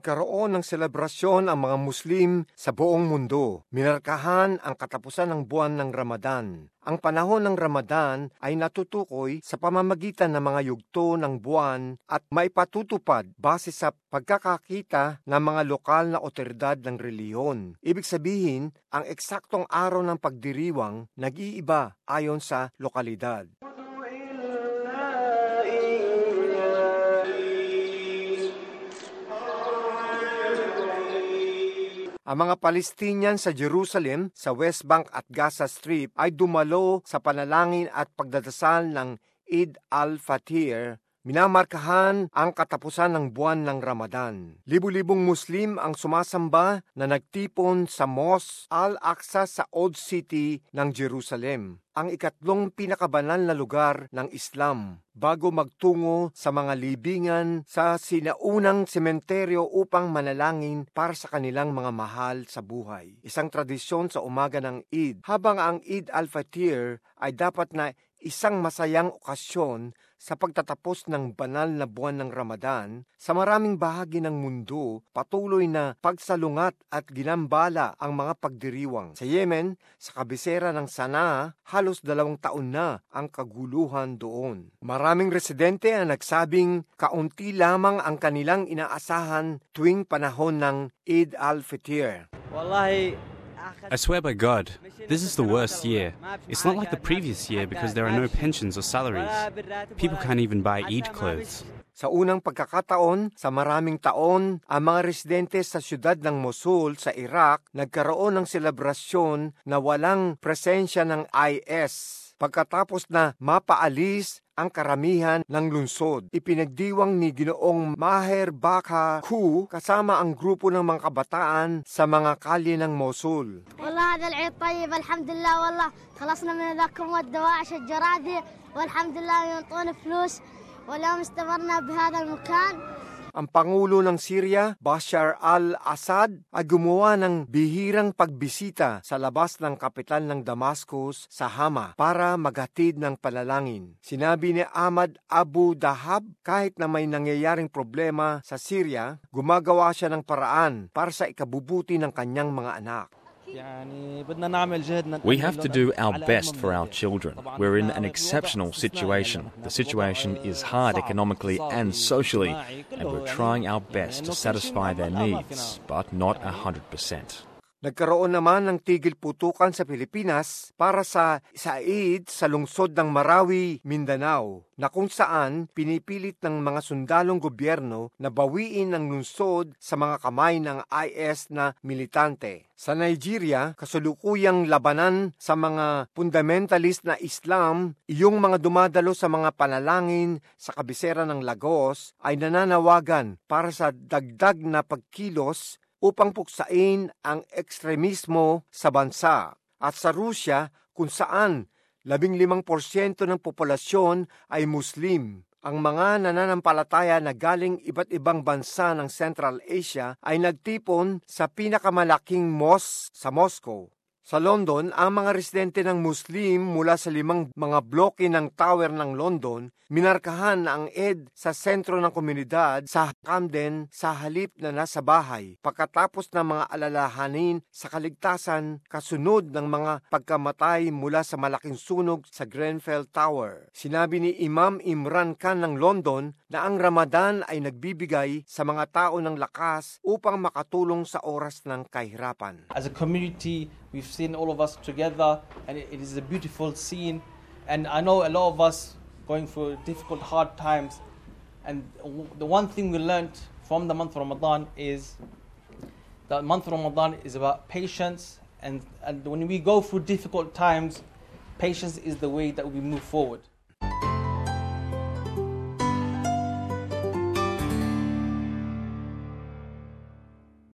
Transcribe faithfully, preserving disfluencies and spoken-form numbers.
Nagkaroon ng selebrasyon ang mga Muslim sa buong mundo. Minarkahan ang katapusan ng buwan ng Ramadan. Ang panahon ng Ramadan ay natutukoy sa pamamagitan ng mga yugto ng buwan at maipatutupad base sa pagkakakita ng mga lokal na otoridad ng reliyon. Ibig sabihin, ang eksaktong araw ng pagdiriwang nag-iiba ayon sa lokalidad. Ang mga Palestinian sa Jerusalem, sa West Bank at Gaza Strip ay dumalo sa panalangin at pagdadasal ng Eid al-Fitr. Minamarkahan ang katapusan ng buwan ng Ramadan. Libu-libong Muslim ang sumasamba na nagtipon sa Mosque Al-Aqsa sa Old City ng Jerusalem, ang ikatlong pinakabanal na lugar ng Islam, bago magtungo sa mga libingan sa sinaunang sementeryo upang manalangin para sa kanilang mga mahal sa buhay. Isang tradisyon sa umaga ng Eid, habang ang Eid al-Fitr ay dapat na isang masayang okasyon sa pagtatapos ng banal na buwan ng Ramadan. Sa maraming bahagi ng mundo, patuloy na pagsalungat at ginambala ang mga pagdiriwang. Sa Yemen, sa kabisera ng Sanaa, halos dalawang taon na ang kaguluhan doon. Maraming residente ang nagsabing kaunti lamang ang kanilang inaasahan tuwing panahon ng Eid al-Fitr. Wallahi, I swear by God, this is the worst year. It's not like the previous year because there are no pensions or salaries. People can't even buy Eid clothes. Sa unang pagkakataon, sa maraming taon, ang mga residente sa siyudad ng Mosul sa Iraq nagkaroon ng selebrasyon na walang presensya ng I S. Pagkatapos na mapaalis ang karamihan ng lungsod, ipinagdiwang ni Ginoong Maher Baka Ku kasama ang grupo ng mga kabataan sa mga kalye ng Mosul. والله هذا العيد طيب الحمد لله والله خلصنا من ذاكم والدواعش الجرادي والحمد لله ينطون فلوس واليوم استمرنا بهذا المكان. Ang Pangulo ng Syria, Bashar al-Assad, ay gumawa ng bihirang pagbisita sa labas ng kapital ng Damascus sa Hama para maghatid ng panalangin. Sinabi ni Ahmad Abu Dahab, kahit na may nangyayaring problema sa Syria, gumagawa siya ng paraan para sa ikabubuti ng kanyang mga anak. We have to do our best for our children. We're in an exceptional situation. The situation is hard economically and socially, and we're trying our best to satisfy their needs, but not one hundred percent. Nagkaroon naman ng tigil putukan sa Pilipinas para sa Eid sa lungsod ng Marawi, Mindanao, na kung saan pinipilit ng mga sundalong gobyerno na bawiin ang lungsod sa mga kamay ng I S na militante. Sa Nigeria, kasalukuyang labanan sa mga fundamentalist na Islam, iyong mga dumadalo sa mga panalangin sa kabisera ng Lagos ay nananawagan para sa dagdag na pagkilos upang puksain ang ekstremismo sa bansa. At sa Rusya, kung saan labing limang porsyento ng populasyon ay Muslim, ang mga nananampalataya na galing iba't ibang bansa ng Central Asia ay nagtipon sa pinakamalaking mosque sa Moscow. Sa London, ang mga residente ng Muslim mula sa limang mga bloke ng Tower ng London minarkahan ang Eid sa sentro ng komunidad sa Camden sa halip na nasa bahay pagkatapos ng mga alalahanin sa kaligtasan kasunod ng mga pagkamatay mula sa malaking sunog sa Grenfell Tower. Sinabi ni Imam Imran Khan ng London na ang Ramadan ay nagbibigay sa mga tao ng lakas upang makatulong sa oras ng kahirapan. As a community, we've seen all of us together, and it is a beautiful scene. And I know a lot of us going through difficult, hard times. And the one thing we learned from the month of Ramadan is that month of Ramadan is about patience. And, and when we go through difficult times, patience is the way that we move forward.